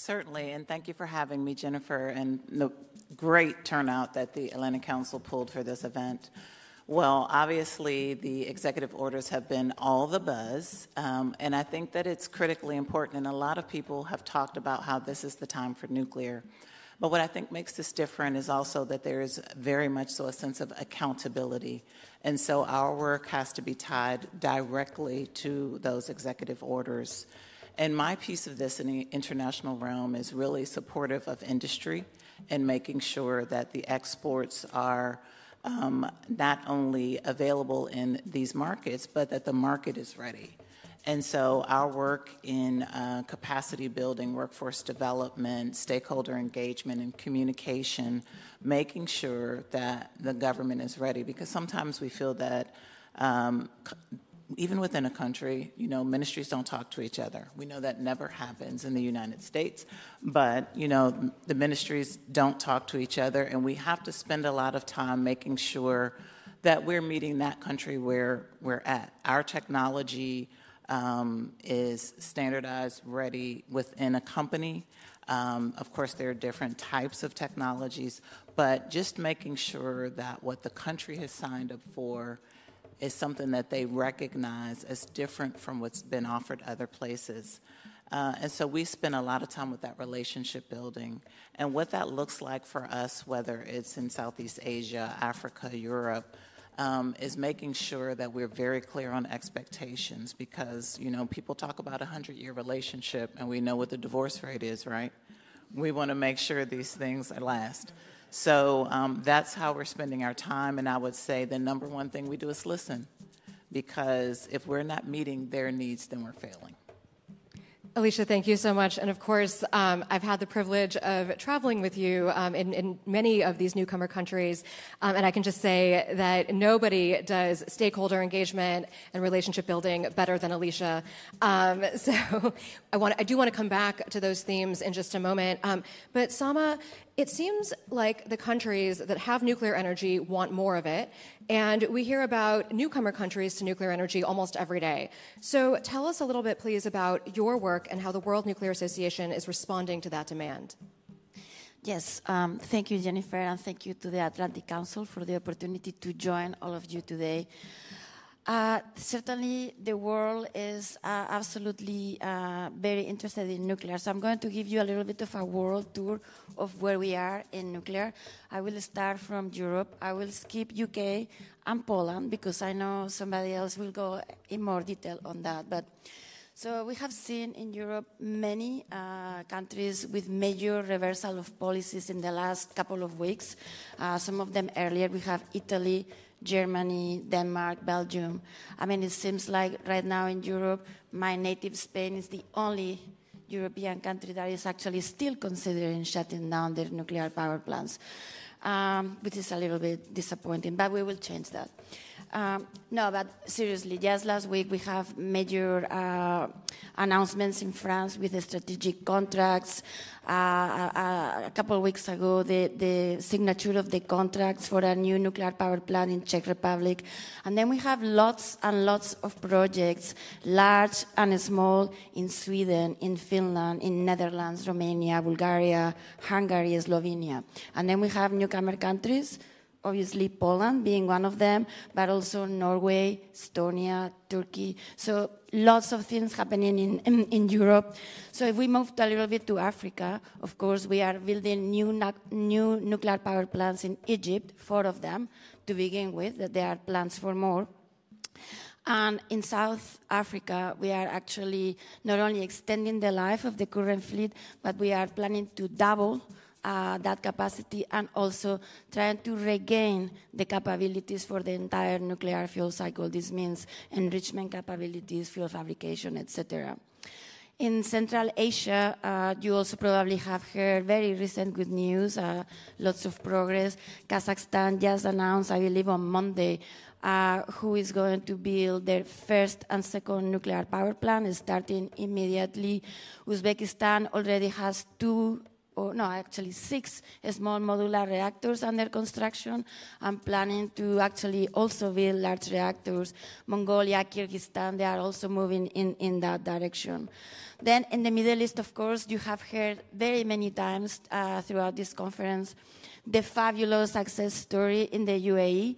Certainly, and thank you for having me, Jennifer, and the great turnout that the Atlantic Council pulled for this event. Well, obviously, the executive orders have been all the buzz, and I think that it's critically important, and a lot of people have talked about how this is the time for nuclear. But what I think makes this different is also that there is very much so a sense of accountability. And so our work has to be tied directly to those executive orders. And my piece of this in the international realm is really supportive of industry and making sure that the exports are not only available in these markets, but that the market is ready. And so our work in capacity building, workforce development, stakeholder engagement, and communication, making sure that the government is ready, because sometimes we feel that even within a country, ministries don't talk to each other. We know that never happens in the United States, but, the ministries don't talk to each other, and we have to spend a lot of time making sure that we're meeting that country where we're at. Our technology is standardized, ready within a company. Of course, there are different types of technologies, but just making sure that what the country has signed up for is something that they recognize as different from what's been offered other places. And so we spend a lot of time with that relationship building. And what that looks like for us, whether it's in Southeast Asia, Africa, Europe, is making sure that we're very clear on expectations, because, people talk about a 100-year relationship, and we know what the divorce rate is, right? We want to make sure these things last. So that's how we're spending our time, and I would say the number one thing we do is listen, because if we're not meeting their needs, then we're failing. Alicia, thank you so much. And of course, I've had the privilege of traveling with you in many of these newcomer countries. And I can just say that nobody does stakeholder engagement and relationship building better than Alicia. So I do want to come back to those themes in just a moment. But Sama, it seems like the countries that have nuclear energy want more of it, and we hear about newcomer countries to nuclear energy almost every day. So tell us a little bit, please, about your work and how the World Nuclear Association is responding to that demand. Yes, thank you, Jennifer, and thank you to the Atlantic Council for the opportunity to join all of you today. Certainly, the world is absolutely very interested in nuclear. So I'm going to give you a little bit of a world tour of where we are in nuclear. I will start from Europe. I will skip UK and Poland, because I know somebody else will go in more detail on that. But so we have seen in Europe many countries with major reversal of policies in the last couple of weeks. Some of them earlier. We have Italy, Germany, Denmark, Belgium. I mean, it seems like right now in Europe, my native Spain is the only European country that is actually still considering shutting down their nuclear power plants, which is a little bit disappointing, but we will change that. No, but seriously, just last week we have major announcements in France with the strategic contracts. A couple of weeks ago, the signature of the contracts for a new nuclear power plant in Czech Republic. And then we have lots and lots of projects, large and small, in Sweden, in Finland, in Netherlands, Romania, Bulgaria, Hungary, Slovenia. And then we have newcomer countries, obviously Poland being one of them, but also Norway, Estonia, Turkey. So lots of things happening in Europe. So if we move a little bit to Africa, of course, we are building new nuclear power plants in Egypt, 4 of them to begin with, that there are plans for more. And in South Africa, we are actually not only extending the life of the current fleet, but we are planning to double that capacity, and also trying to regain the capabilities for the entire nuclear fuel cycle. This means enrichment capabilities, fuel fabrication, etc. In Central Asia, you also probably have heard very recent good news, lots of progress. Kazakhstan just announced, I believe on Monday, who is going to build their first and second nuclear power plant, starting immediately. Uzbekistan already has 2 actually 6 small modular reactors under construction. I'm planning to actually also build large reactors. Mongolia, Kyrgyzstan, they are also moving in that direction. Then in the Middle East, of course, you have heard very many times throughout this conference the fabulous success story in the UAE,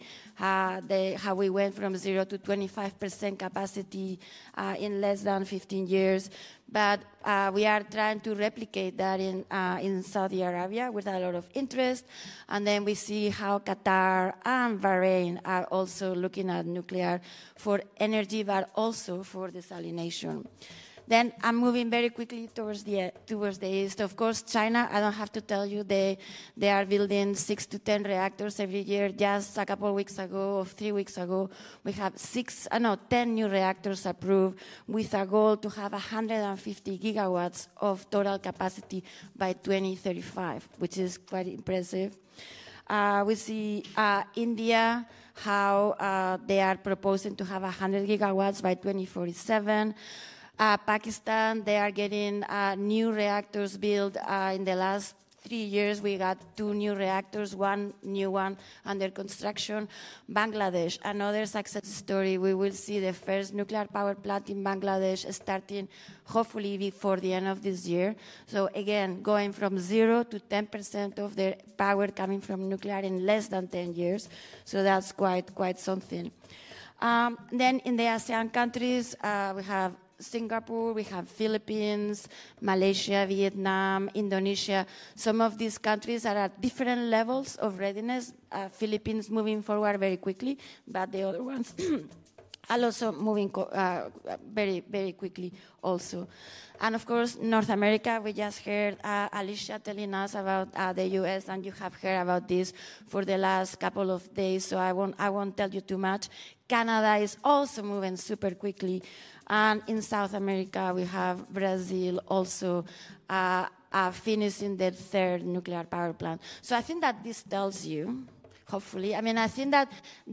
how we went from 0 to 25% capacity in less than 15 years. But we are trying to replicate that in Saudi Arabia with a lot of interest. And then we see how Qatar and Bahrain are also looking at nuclear for energy, but also for desalination. Then I'm moving very quickly towards the east. Of course, China, I don't have to tell you, they are building 6 to 10 reactors every year. Just a couple of weeks ago, or 3 weeks ago, we have 10 new reactors approved with a goal to have 150 gigawatts of total capacity by 2035, which is quite impressive. We see India, how they are proposing to have 100 gigawatts by 2047. Pakistan, they are getting new reactors built. In the last 3 years, we got 2 new reactors, 1 new one under construction. Bangladesh, another success story. We will see the first nuclear power plant in Bangladesh starting hopefully before the end of this year. So again, going from 0 to 10% of their power coming from nuclear in less than 10 years. So that's quite something. Then in the ASEAN countries, we have Singapore, we have Philippines, Malaysia, Vietnam, Indonesia. Some of these countries are at different levels of readiness. Philippines moving forward very quickly, but the other ones are also moving very, very quickly also. And of course, North America, we just heard Alicia telling us about the US, and you have heard about this for the last couple of days, so I won't tell you too much. Canada is also moving super quickly. And in South America, we have Brazil also finishing their 3rd nuclear power plant. So I think that this tells you, hopefully, I mean, I think that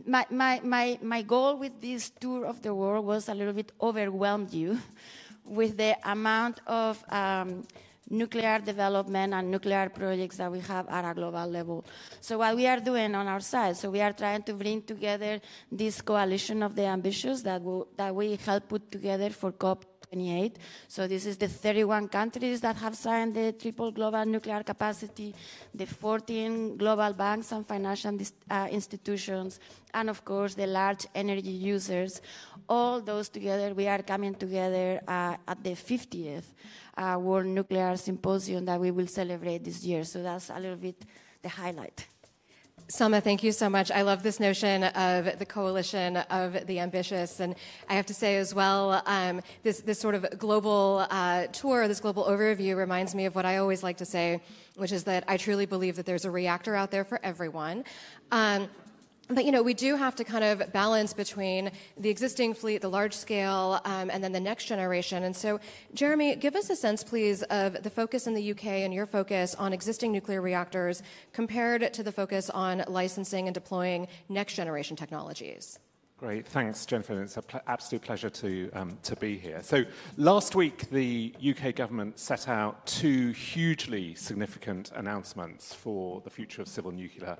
my goal with this tour of the world was a little bit overwhelm you with the amount of nuclear development and nuclear projects that we have at a global level. So what we are doing on our side, so we are trying to bring together this coalition of the ambitious that we help put together for COP28. So this is the 31 countries that have signed the triple global nuclear capacity, the 14 global banks and financial institutions, and of course the large energy users. All those together, we are coming together at the 50th World Nuclear Symposium that we will celebrate this year. So that's a little bit the highlight. Selma, thank you so much. I love this notion of the coalition of the ambitious. And I have to say as well, this sort of global tour, this global overview reminds me of what I always like to say, which is that I truly believe that there's a reactor out there for everyone. But, you know, we do have to kind of balance between the existing fleet, the large scale, and then the next generation. And so, Jeremy, give us a sense, please, of the focus in the UK and your focus on existing nuclear reactors compared to the focus on licensing and deploying next generation technologies. Great, thanks, Jennifer. It's an absolute pleasure to be here. So last week, the UK government set out 2 hugely significant announcements for the future of civil nuclear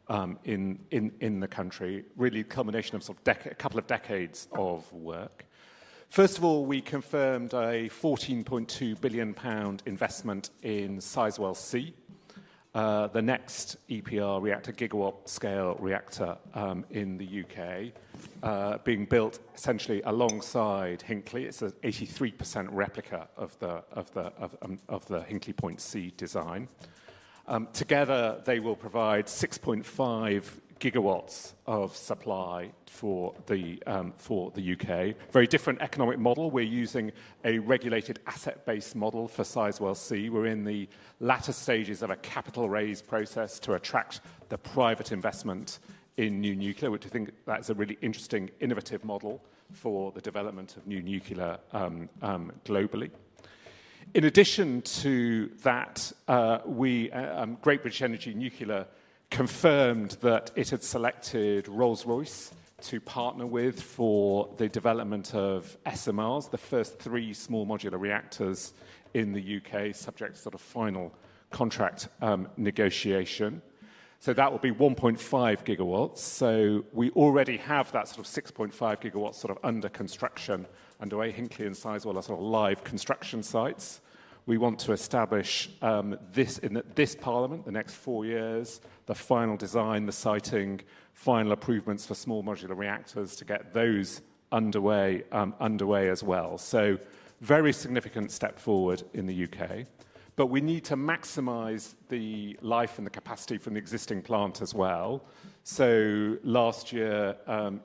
in the country, really a culmination of sort of a couple of decades of work. First of all, we confirmed a £14.2 billion investment in Sizewell C, the next EPR reactor, gigawatt-scale reactor in the UK, being built essentially alongside Hinkley. It's an 83% replica of the Hinkley Point C design. Together, they will provide 6.5 gigawatts of supply for the UK. Very different economic model. We're using a regulated asset-based model for Sizewell C. We're in the latter stages of a capital raise process to attract the private investment in new nuclear, which I think that's a really interesting, innovative model for the development of new nuclear globally. In addition to that, Great British Energy Nuclear confirmed that it had selected Rolls-Royce to partner with for the development of SMRs, the first 3 small modular reactors in the UK, subject to sort of final contract negotiation. So that will be 1.5 gigawatts. So we already have that sort of 6.5 gigawatts sort of under construction underway. Hinkley and Sizewell are sort of live construction sites. We want to establish this in this Parliament, the next 4 years, the final design, the siting, final improvements for small modular reactors to get those underway as well. So very significant step forward in the UK. But we need to maximize the life and the capacity from the existing plant as well. So last year,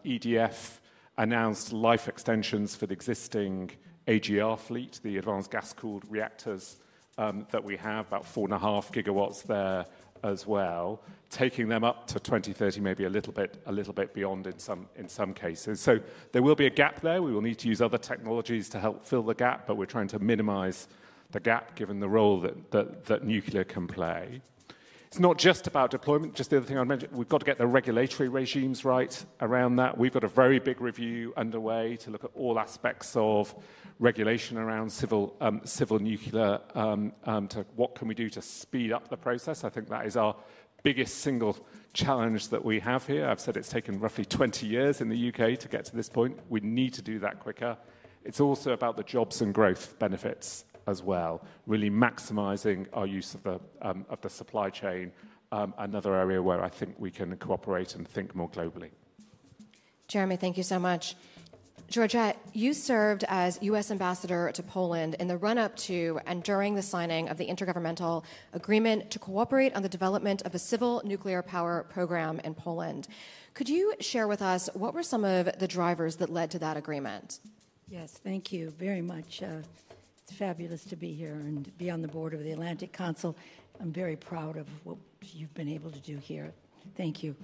EDF announced life extensions for the existing AGR fleet, the advanced gas-cooled reactors that we have, about 4.5 gigawatts there as well, taking them up to 2030, maybe a little bit beyond in some cases. So there will be a gap there. We will need to use other technologies to help fill the gap, but we're trying to minimize the gap given the role that nuclear can play. It's not just about deployment. Just the other thing I mentioned, we've got to get the regulatory regimes right around that. We've got a very big review underway to look at all aspects of regulation around civil nuclear, to what can we do to speed up the process. I think that is our biggest single challenge that we have here. I've said it's taken roughly 20 years in the UK to get to this point. We need to do that quicker. It's also about the jobs and growth benefits as well, really maximizing our use of the supply chain, another area where I think we can cooperate and think more globally. Jeremy, thank you so much. Georgette, you served as U.S. ambassador to Poland in the run-up to and during the signing of the Intergovernmental Agreement to cooperate on the development of a civil nuclear power program in Poland. Could you share with us what were some of the drivers that led to that agreement? Yes, thank you very much. It's fabulous to be here and be on the board of the Atlantic Council. I'm very proud of what you've been able to do here. Thank you.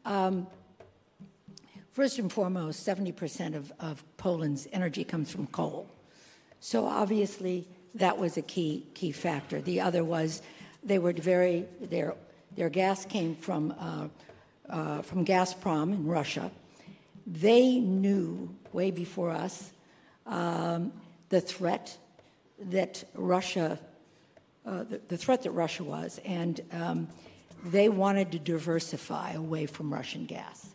First and foremost, 70% of Poland's energy comes from coal. So obviously that was a key factor. The other was they were their gas came from Gazprom in Russia. They knew way before us the threat that Russia was, and they wanted to diversify away from Russian gas.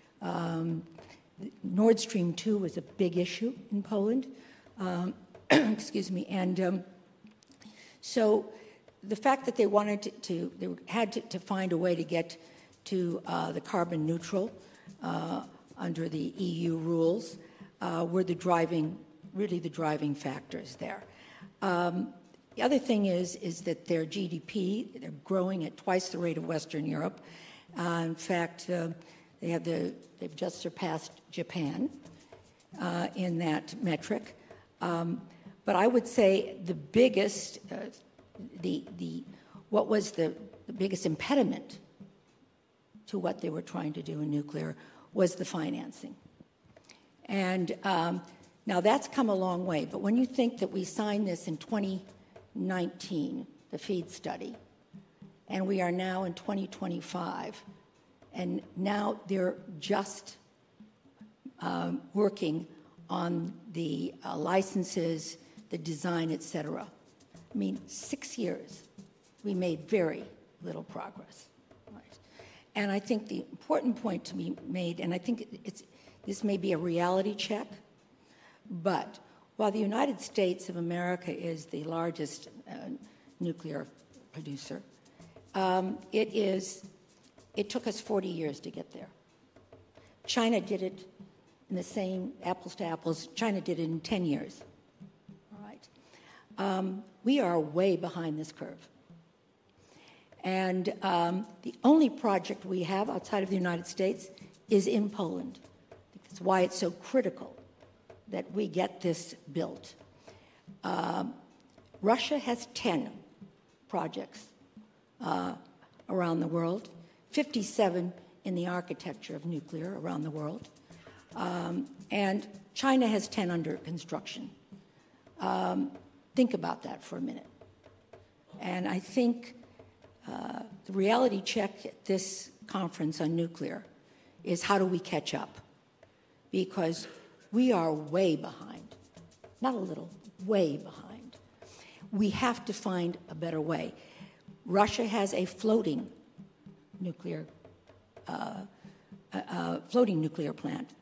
Nord Stream 2 was a big issue in Poland, excuse me, and so the fact that they wanted they had to find a way to get to the carbon neutral under the EU rules were the driving factors there. The other thing is that their GDP, they're growing at twice the rate of Western Europe. In fact, they've just surpassed Japan in that metric. But I would say the biggest, what was the biggest impediment to what they were trying to do in nuclear was the financing. And now that's come a long way. But when you think that we signed this in 2019, the FEED study, and we are now in 2025, and now they're just working on the licenses, the design, et cetera. I mean, 6 years, we made very little progress. Right? And I think the important point to be made, and I think this may be a reality check, but while the United States of America is the largest nuclear producer, it took us 40 years to get there. China did it in the same apples to apples. China did it in 10 years. All right. We are way behind this curve. And the only project we have outside of the United States is in Poland. That's why it's so critical that we get this built. Russia has 10 projects around the world, 57 in the architecture of nuclear around the world, and China has 10 under construction. Think about that for a minute. And I think the reality check at this conference on nuclear is how do we catch up? Because we are way behind, not a little, way behind. We have to find a better way. Russia has a floating nuclear plant.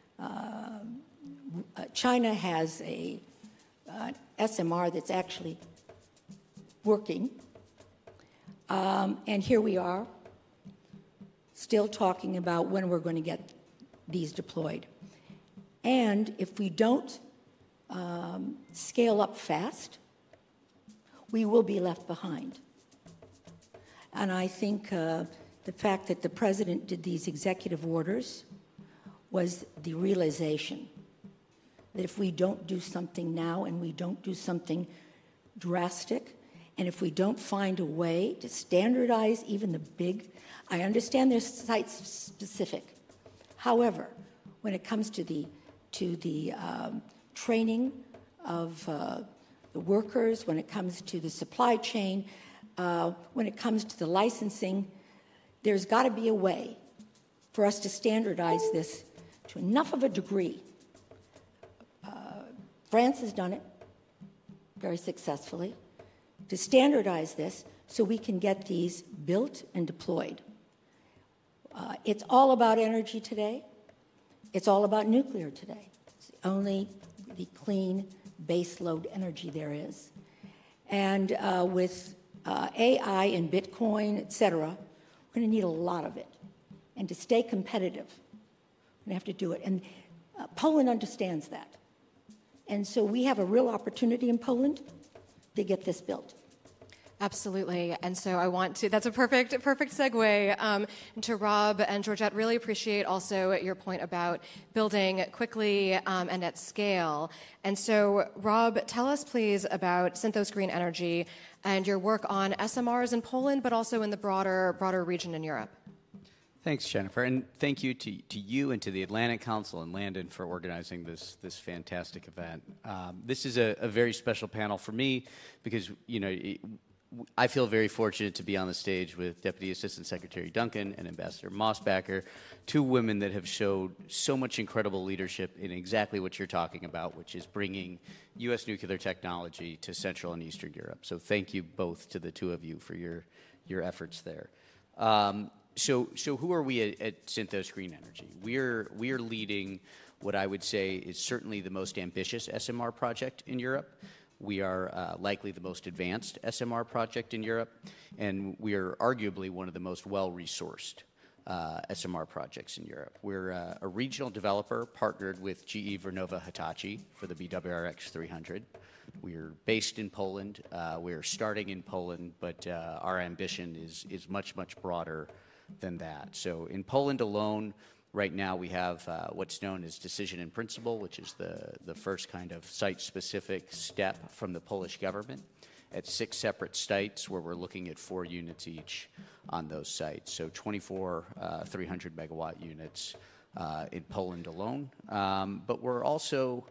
China has an SMR that's actually working. And here we are, still talking about when we're going to get these deployed. And if we don't scale up fast, we will be left behind. And I think the fact that the president did these executive orders was the realization that if we don't do something now and we don't do something drastic, and if we don't find a way to standardize even the big, I understand they're site-specific. However, when it comes to the training of the workers, when it comes to the supply chain, when it comes to the licensing, there's got to be a way for us to standardize this to enough of a degree. France has done it very successfully, to standardize this so we can get these built and deployed. It's all about energy today. It's all about nuclear today. It's only the clean baseload energy there is. And with AI and Bitcoin, et cetera, we're going to need a lot of it. And to stay competitive, we have to do it. And Poland understands that. And so we have a real opportunity in Poland to get this built. Absolutely. And so I want to, that's a perfect segue to Rob and Georgette. Really appreciate also your point about building quickly and at scale. And so, Rob, tell us please about Synthos Green Energy and your work on SMRs in Poland, but also in the broader region in Europe. Thanks, Jennifer, and thank you to you and to the Atlantic Council and Landon for organizing this fantastic event. This is a very special panel for me because, I feel very fortunate to be on the stage with Deputy Assistant Secretary Duncan and Ambassador Mossbacher, two women that have showed so much incredible leadership in exactly what you're talking about, which is bringing U.S. nuclear technology to Central and Eastern Europe. So thank you both to the two of you for your efforts there. So who are we at Synthos Green Energy? We are leading what I would say is certainly the most ambitious SMR project in Europe. We are likely the most advanced SMR project in Europe, and we are arguably one of the most well-resourced SMR projects in Europe. We're a regional developer partnered with GE Vernova Hitachi for the BWRX-300. We're based in Poland. We're starting in Poland, but our ambition is much, much broader than that. So in Poland alone, right now we have what's known as decision in principle, which is the first kind of site-specific step from the Polish government at 6 separate sites where we're looking at 4 units each on those sites. So 24 300-megawatt units in Poland alone. But we're also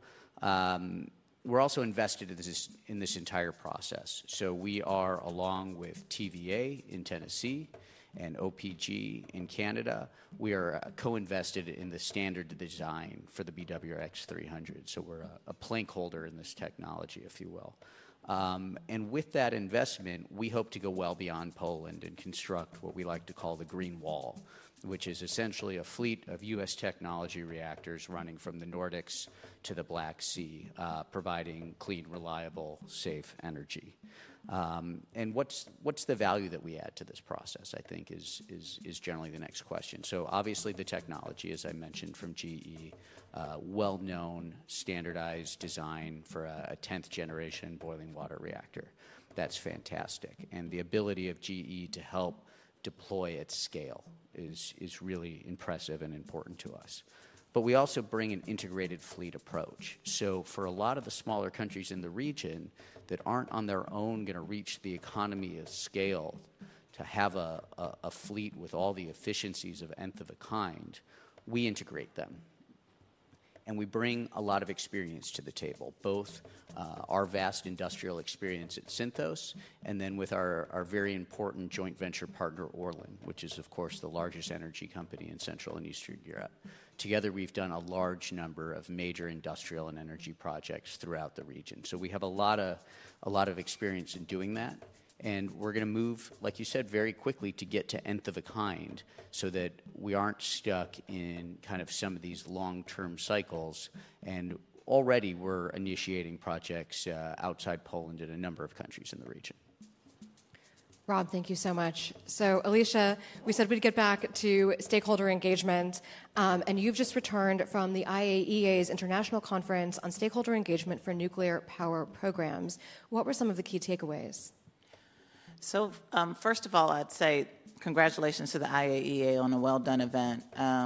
invested in this entire process. So we are, along with TVA in Tennessee, and OPG in Canada, we are co-invested in the standard design for the BWRX-300. So we're a plank holder in this technology, if you will. And with that investment, we hope to go well beyond Poland and construct what we like to call the Green Wall, which is essentially a fleet of U.S. technology reactors running from the Nordics to the Black Sea, providing clean, reliable, safe energy. And what's the value that we add to this process, I think, is generally the next question. So obviously the technology, as I mentioned, from GE, well-known, standardized design for a 10th generation boiling water reactor. That's fantastic. And the ability of GE to help deploy at scale is really impressive and important to us. But we also bring an integrated fleet approach. So for a lot of the smaller countries in the region that aren't on their own going to reach the economy of scale to have a fleet with all the efficiencies of nth of a kind, we integrate them. And we bring a lot of experience to the table, both our vast industrial experience at Synthos and then with our very important joint venture partner, Orlen, which is, of course, the largest energy company in Central and Eastern Europe. Together, we've done a large number of major industrial and energy projects throughout the region. So we have a lot of experience in doing that. And we're going to move, like you said, very quickly to get to nth of a kind so that we aren't stuck in kind of some of these long-term cycles. And already we're initiating projects outside Poland in a number of countries in the region. Rob, thank you so much. So, Alicia, we said we'd get back to stakeholder engagement, and you've just returned from the IAEA's International Conference on Stakeholder Engagement for Nuclear Power Programs. What were some of the key takeaways? So, first of all, I'd say congratulations to the IAEA on a well-done event.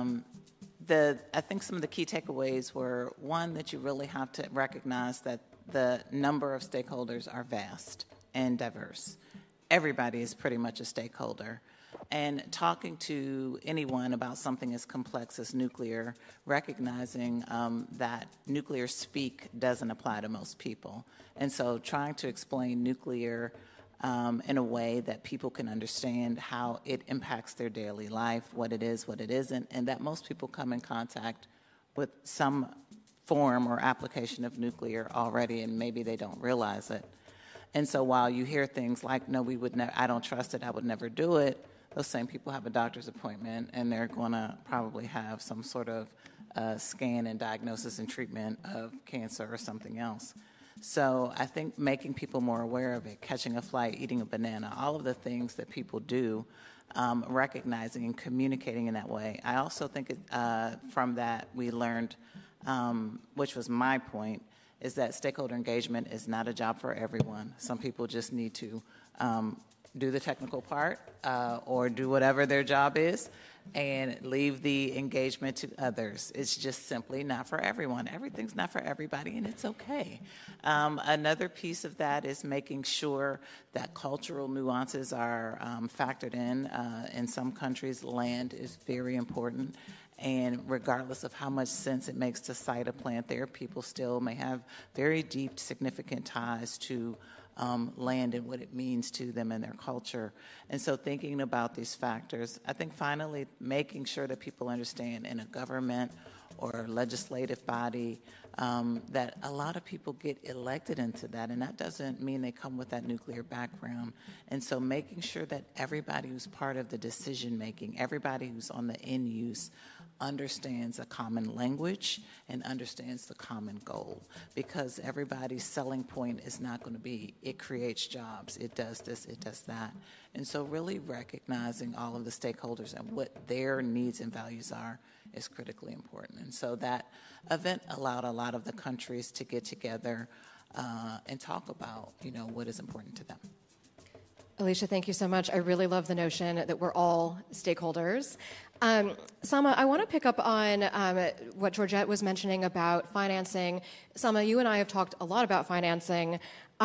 I think some of the key takeaways were, one, that you really have to recognize that the number of stakeholders are vast and diverse. Everybody is pretty much a stakeholder. And talking to anyone about something as complex as nuclear, recognizing that nuclear speak doesn't apply to most people. And so trying to explain nuclear in a way that people can understand how it impacts their daily life, what it is, what it isn't, and that most people come in contact with some form or application of nuclear already, and maybe they don't realize it. And so while you hear things like, no, we would never, I don't trust it, I would never do it, those same people have a doctor's appointment and they're going to probably have some sort of scan and diagnosis and treatment of cancer or something else. So I think making people more aware of it, catching a flight, eating a banana, all of the things that people do, recognizing and communicating in that way. I also think from that we learned, which was my point, is that stakeholder engagement is not a job for everyone. Some people just need to do the technical part or do whatever their job is and leave the engagement to others. It's just simply not for everyone. Everything's not for everybody, and it's okay. Another piece of that is making sure that cultural nuances are factored in. In some countries, land is very important. And regardless of how much sense it makes to site a plant there, people still may have very deep, significant ties to land and what it means to them and their culture. And so thinking about these factors, I think finally making sure that people understand in a government or legislative body that a lot of people get elected into that, and that doesn't mean they come with that nuclear background. And so making sure that everybody who's part of the decision making, everybody who's on the end use, understands a common language and understands the common goal, because everybody's selling point is not going to be it creates jobs, it does this, it does that. And so really recognizing all of the stakeholders and what their needs and values are is critically important. And so that event allowed a lot of the countries to get together and talk about, what is important to them. Alicia, thank you so much. I really love the notion that we're all stakeholders. Sama, I want to pick up on what Georgette was mentioning about financing. Sama, you and I have talked a lot about financing.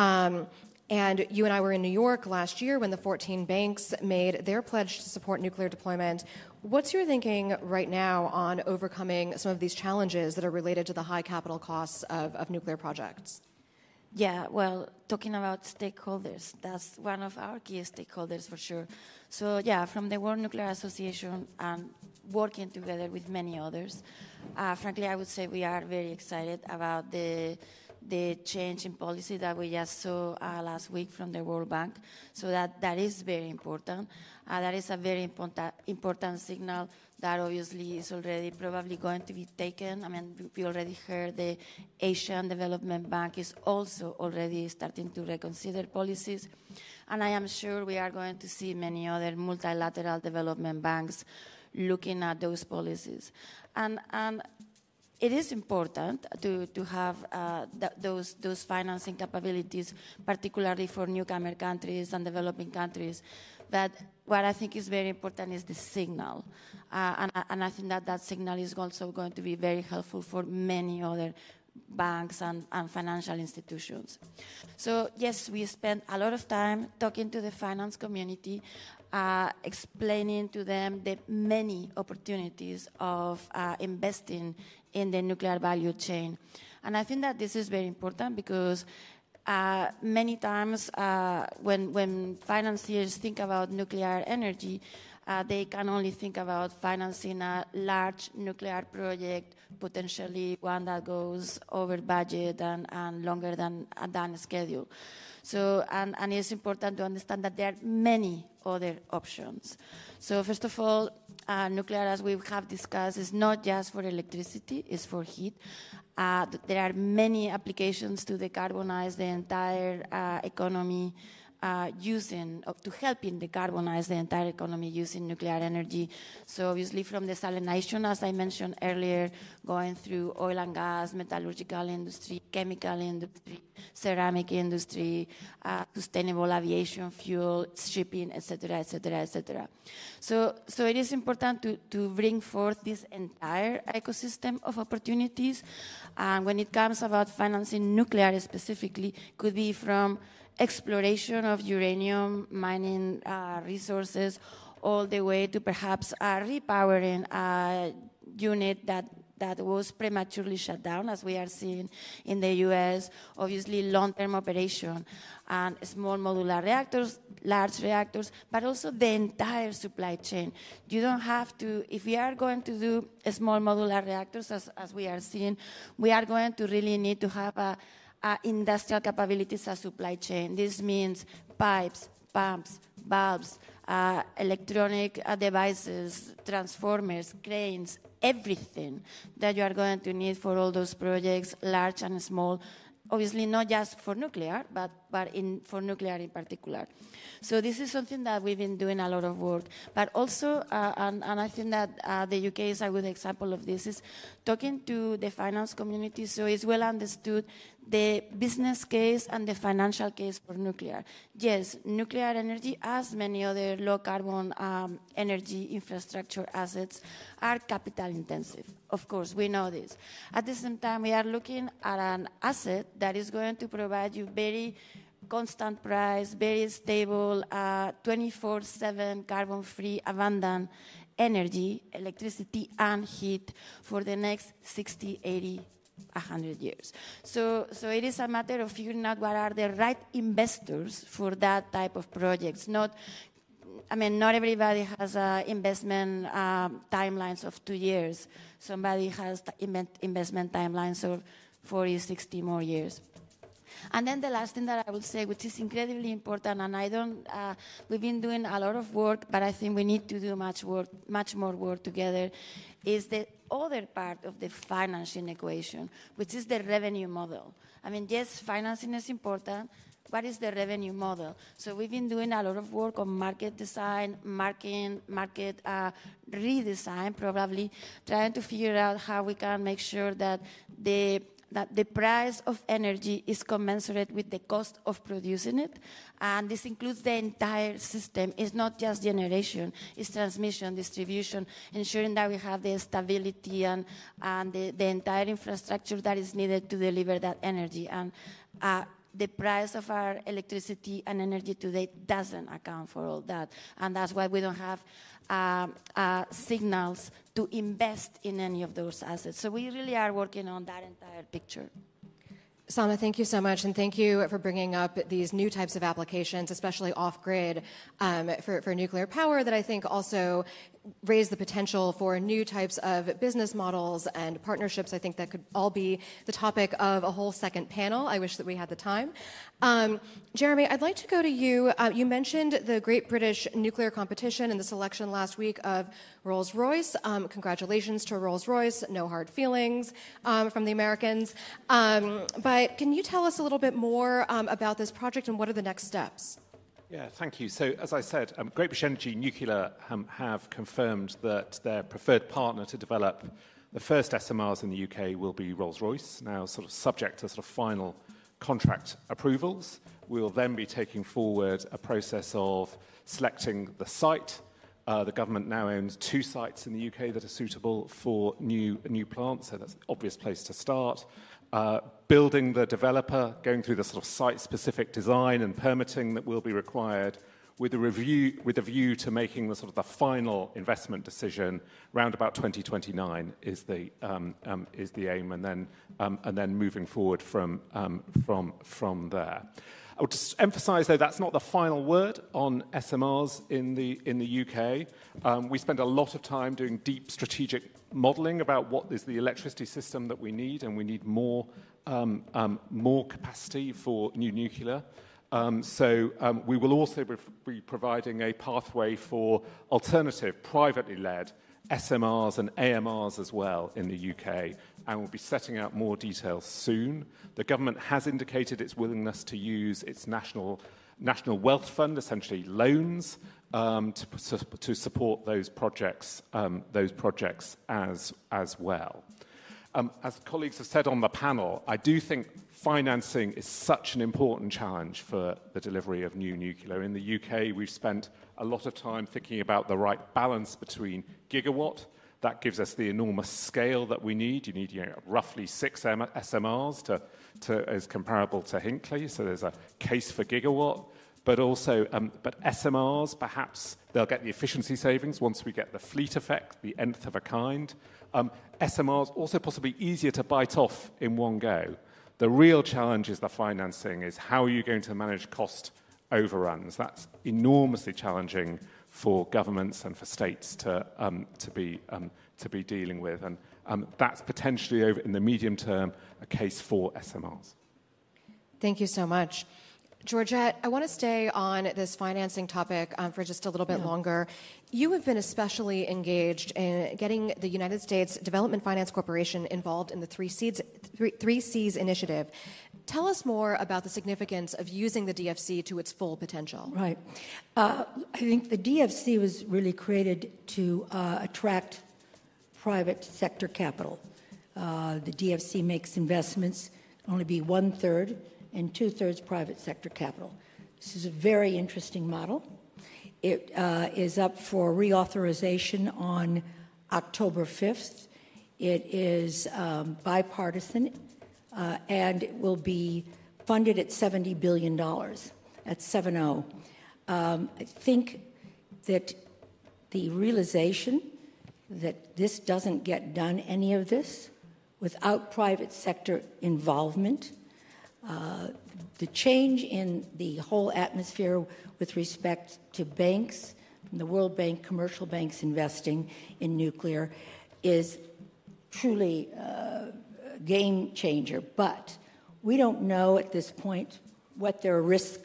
And you and I were in New York last year when the 14 banks made their pledge to support nuclear deployment. What's your thinking right now on overcoming some of these challenges that are related to the high capital costs of nuclear projects? Yeah, well, talking about stakeholders, that's one of our key stakeholders for sure. So yeah, from the World Nuclear Association and working together with many others, frankly, I would say we are very excited about the change in policy that we just saw last week from the World Bank. So that is very important. That is a very important signal that obviously is already probably going to be taken. I mean, we already heard the Asian Development Bank is also already starting to reconsider policies. And I am sure we are going to see many other multilateral development banks looking at those policies. And it is important to have those financing capabilities, particularly for newcomer countries and developing countries. But what I think is very important is the signal. And I think that signal is also going to be very helpful for many other banks and financial institutions. So yes, we spent a lot of time talking to the finance community, explaining to them the many opportunities of investing in the nuclear value chain. And I think that this is very important because many times when financiers think about nuclear energy, they can only think about financing a large nuclear project, potentially one that goes over budget and longer than schedule. So, and it's important to understand that there are many other options. So first of all, nuclear, as we have discussed, is not just for electricity, it's for heat. There are many applications to decarbonize the entire economy to helping decarbonize the entire economy using nuclear energy. So obviously from desalination, as I mentioned earlier, going through oil and gas, metallurgical industry, chemical industry, ceramic industry, sustainable aviation fuel, shipping, etc., etc., etc. So it is important to bring forth this entire ecosystem of opportunities. And when it comes about financing nuclear specifically, could be from exploration of uranium mining resources all the way to perhaps repowering a unit that was prematurely shut down, as we are seeing in the US, obviously long-term operation, and small modular reactors, large reactors, but also the entire supply chain. You don't have to, if we are going to do small modular reactors, as we are seeing, we are going to really need to have industrial capabilities as supply chain. This means pipes, pumps, valves, electronic devices, transformers, cranes, everything that you are going to need for all those projects, large and small. Obviously not just for nuclear, but for nuclear in particular. So this is something that we've been doing a lot of work. But also, and I think that the UK is a good example of this, is talking to the finance community, so it's well understood the business case and the financial case for nuclear. Yes, nuclear energy, as many other low-carbon energy infrastructure assets, are capital intensive. Of course, we know this. At the same time, we are looking at an asset that is going to provide you very constant price, very stable, 24/7 carbon-free, abundant energy, electricity and heat for the next 60, 80, 100 years. So it is a matter of figuring out what are the right investors for that type of projects. Not everybody has investment timelines of 2 years. Somebody has investment timelines of 40, 60 more years. And then the last thing that I would say, which is incredibly important, and we've been doing a lot of work, but I think we need to do much more work together, is the other part of the financing equation, which is the revenue model. Yes, financing is important. What is the revenue model? So we've been doing a lot of work on market design, market redesign, probably, trying to figure out how we can make sure that the price of energy is commensurate with the cost of producing it. And this includes the entire system. It's not just generation, it's transmission, distribution, ensuring that we have the stability and the entire infrastructure that is needed to deliver that energy. And the price of our electricity and energy today doesn't account for all that. And that's why we don't have signals to invest in any of those assets. So we really are working on that entire picture. Salma, thank you so much, and thank you for bringing up these new types of applications, especially off-grid for nuclear power, that I think also raise the potential for new types of business models and partnerships. I think that could all be the topic of a whole second panel. I wish that we had the time. Jeremy, I'd like to go to you. You mentioned the Great British Nuclear Competition and the selection last week of Rolls-Royce. Congratulations to Rolls-Royce. No hard feelings from the Americans. But can you tell us a little bit more about this project and what are the next steps? Yeah, thank you. So, as I said, Great British Energy Nuclear have confirmed that their preferred partner to develop the first SMRs in the UK will be Rolls-Royce, now sort of subject to sort of final contract approvals. We will then be taking forward a process of selecting the site. The government now owns 2 sites in the UK that are suitable for new plants, so that's the obvious place to start. Building the developer, going through the sort of site-specific design and permitting that will be required, with a view to making the sort of the final investment decision round about 2029 is the aim, and then moving forward from there. I would just emphasise, though, that's not the final word on SMRs in the UK. We spend a lot of time doing deep strategic modelling about what is the electricity system that we need, and we need more capacity for new nuclear. So we will also be providing a pathway for alternative, privately led SMRs and AMRs as well in the UK, and we'll be setting out more details soon. The government has indicated its willingness to use its national wealth fund, essentially loans, to support those projects as well. As colleagues have said on the panel, I do think financing is such an important challenge for the delivery of new nuclear. In the UK, we've spent a lot of time thinking about the right balance between gigawatt. That gives us the enormous scale that we need. You need roughly 6 SMRs as comparable to Hinkley, so there's a case for gigawatt. But also, but SMRs, perhaps they'll get the efficiency savings once we get the fleet effect, the nth of a kind. SMRs also possibly easier to bite off in one go. The real challenge is the financing, is how are you going to manage cost overruns? That's enormously challenging for governments and for states to be dealing with. And that's potentially, over in the medium term, a case for SMRs. Thank you so much. Georgette, I want to stay on this financing topic for just a little bit longer. You have been especially engaged in getting the United States Development Finance Corporation involved in the Three Cs initiative. Tell us more about the significance of using the DFC to its full potential. Right. I think the DFC was really created to attract private sector capital. The DFC makes investments only be 1/3 and 2/3 private sector capital. This is a very interesting model. It is up for reauthorization on October 5th. It is bipartisan, and it will be funded at $70 billion, at 7-0. I think that the realization that this doesn't get done, any of this, without private sector involvement, the change in the whole atmosphere with respect to banks, the World Bank, commercial banks investing in nuclear, is truly a game changer. But we don't know at this point what their risk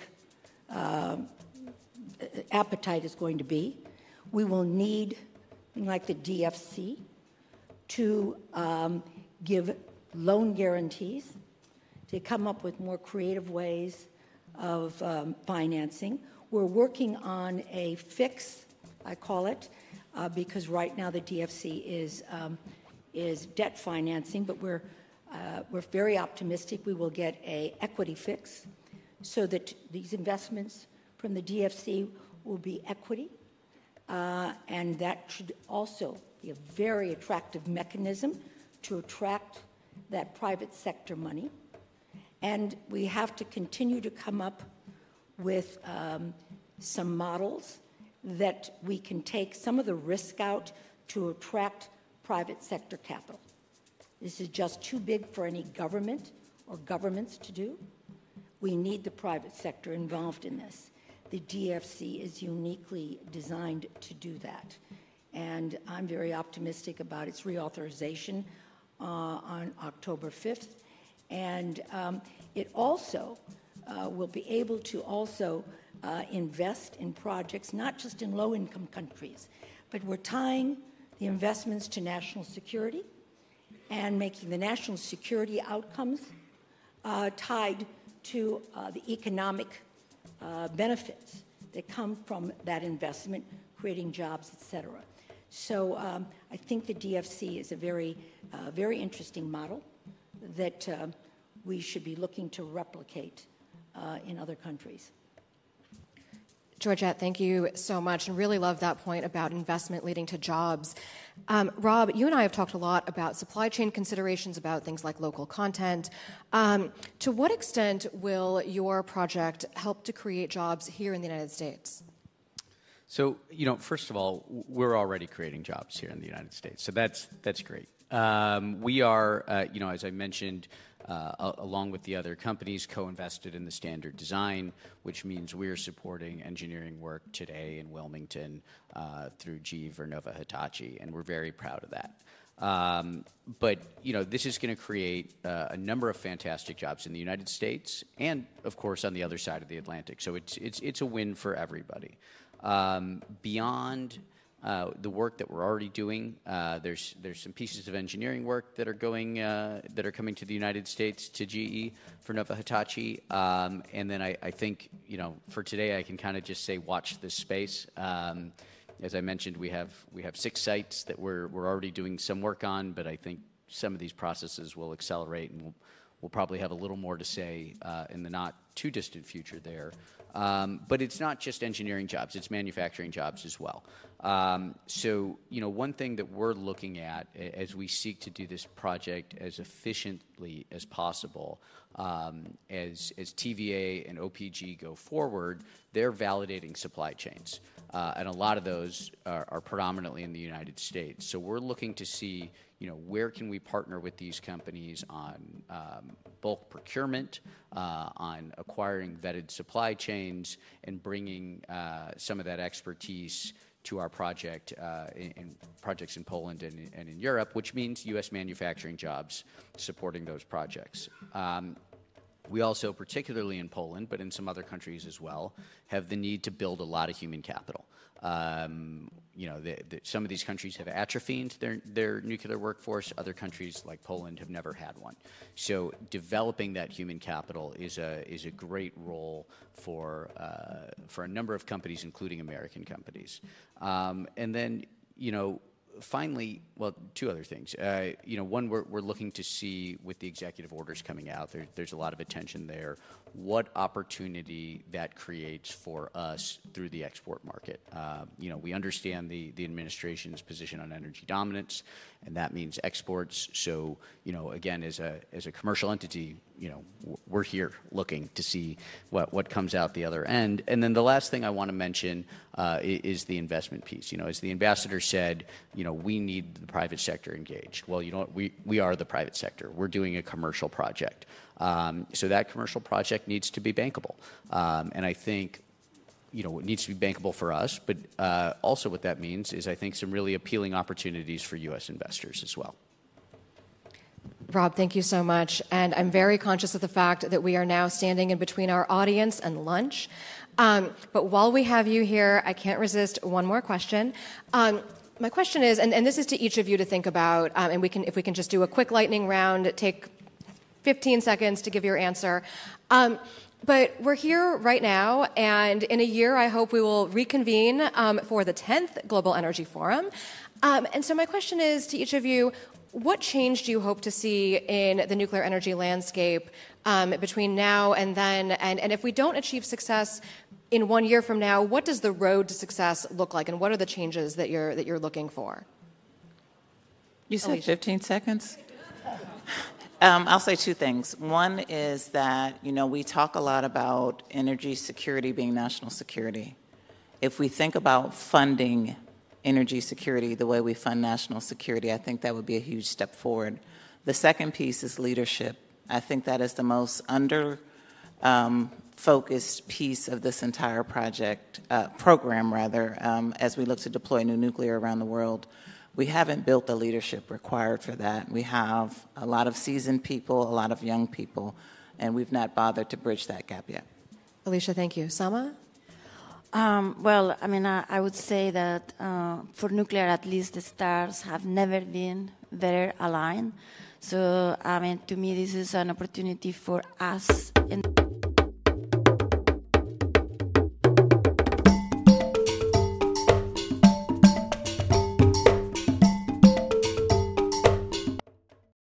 appetite is going to be. We will need, like the DFC, to give loan guarantees, to come up with more creative ways of financing. We're working on a fix, I call it, because right now the DFC is debt financing, but we're very optimistic we will get an equity fix so that these investments from the DFC will be equity, and that should also be a very attractive mechanism to attract that private sector money. And we have to continue to come up with some models that we can take some of the risk out to attract private sector capital. This is just too big for any government or governments to do. We need the private sector involved in this. The DFC is uniquely designed to do that. And I'm very optimistic about its reauthorization on October 5th. And it also will be able to also invest in projects, not just in low-income countries, but we're tying the investments to national security and making the national security outcomes tied to the economic benefits that come from that investment, creating jobs, et cetera. So I think the DFC is a very interesting model that we should be looking to replicate in other countries. Georgette, thank you so much, and really love that point about investment leading to jobs. Rob, you and I have talked a lot about supply chain considerations, about things like local content. To what extent will your project help to create jobs here in the United States? So, first of all, we're already creating jobs here in the United States, so that's great. We are, as I mentioned, along with the other companies, co-invested in the standard design, which means we're supporting engineering work today in Wilmington through GE Vernova Hitachi, and we're very proud of that. But this is going to create a number of fantastic jobs in the United States and, of course, on the other side of the Atlantic. So it's a win for everybody. Beyond the work that we're already doing, there's some pieces of engineering work that are coming to the United States to GE Vernova Hitachi, and then I think for today I can kind of just say watch this space. As I mentioned, we have 6 sites that we're already doing some work on, but I think some of these processes will accelerate, and we'll probably have a little more to say in the not too distant future there. But it's not just engineering jobs, it's manufacturing jobs as well. So, one thing that we're looking at as we seek to do this project as efficiently as possible, as TVA and OPG go forward, they're validating supply chains. And a lot of those are predominantly in the United States. So we're looking to see, where can we partner with these companies on bulk procurement, on acquiring vetted supply chains, and bringing some of that expertise to our project in projects in Poland and in Europe, which means U.S. manufacturing jobs supporting those projects. We also, particularly in Poland, but in some other countries as well, have the need to build a lot of human capital. Some of these countries have atrophied their nuclear workforce. Other countries, like Poland, have never had one. So developing that human capital is a great role for a number of companies, including American companies. And then, finally, well, 2 other things. One, we're looking to see with the executive orders coming out, there's a lot of attention there, what opportunity that creates for us through the export market. We understand the administration's position on energy dominance, and that means exports. So, again, as a commercial entity, we're here looking to see what comes out the other end. And then the last thing I want to mention is the investment piece. As the ambassador said, we need the private sector engaged. Well, we are the private sector. We're doing a commercial project. So that commercial project needs to be bankable. And I think, it needs to be bankable for us, but also what that means is I think some really appealing opportunities for U.S. investors as well. Rob, thank you so much. And I'm very conscious of the fact that we are now standing in between our audience and lunch. But while we have you here, I can't resist one more question. My question is, and this is to each of you to think about, and if we can just do a quick lightning round, take 15 seconds to give your answer. But we're here right now, and in a year, I hope we will reconvene for the 10th Global Energy Forum. And so my question is to each of you, what change do you hope to see in the nuclear energy landscape between now and then? And if we don't achieve success in 1 year from now, what does the road to success look like, and what are the changes that you're looking for? You said 15 seconds? I'll say 2 things. One is that, we talk a lot about energy security being national security. If we think about funding energy security the way we fund national security, I think that would be a huge step forward. The second piece is leadership. I think that is the most focused piece of this entire program, as we look to deploy new nuclear around the world. We haven't built the leadership required for that. We have a lot of seasoned people, a lot of young people, and we've not bothered to bridge that gap yet. Alicia, thank you. Sama? Well, I would say that for nuclear, at least the stars have never been better aligned. So, to me, this is an opportunity for us in